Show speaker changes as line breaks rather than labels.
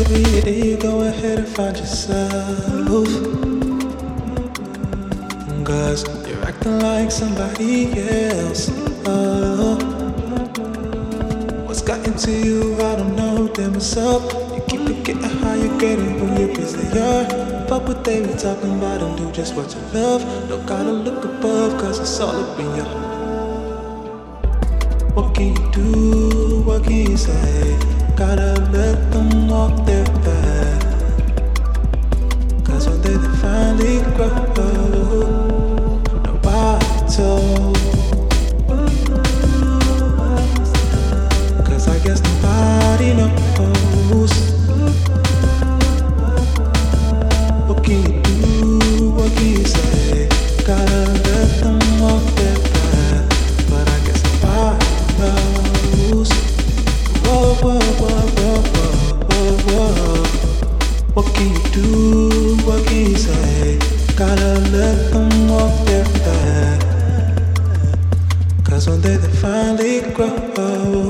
You go ahead and find yourself. Cause you're acting like somebody else. What's got into you? I don't know. Damn, what's up? You keep it getting high, you're getting who you cause they are. Fuck what they be talking about and do just what you love. Don't gotta look above, cause it's all up in your. What can you do? What can you say? Gotta let them walk their path. Cause one day they finally grow. Nobody told. Cause I guess nobody knows. What can you do? What can you say? Gotta let them walk their path. But I guess nobody knows. Whoa, whoa, whoa, whoa, whoa, whoa, whoa. What can you do? What can you say? Gotta let them walk their path. Cause one day they finally grow.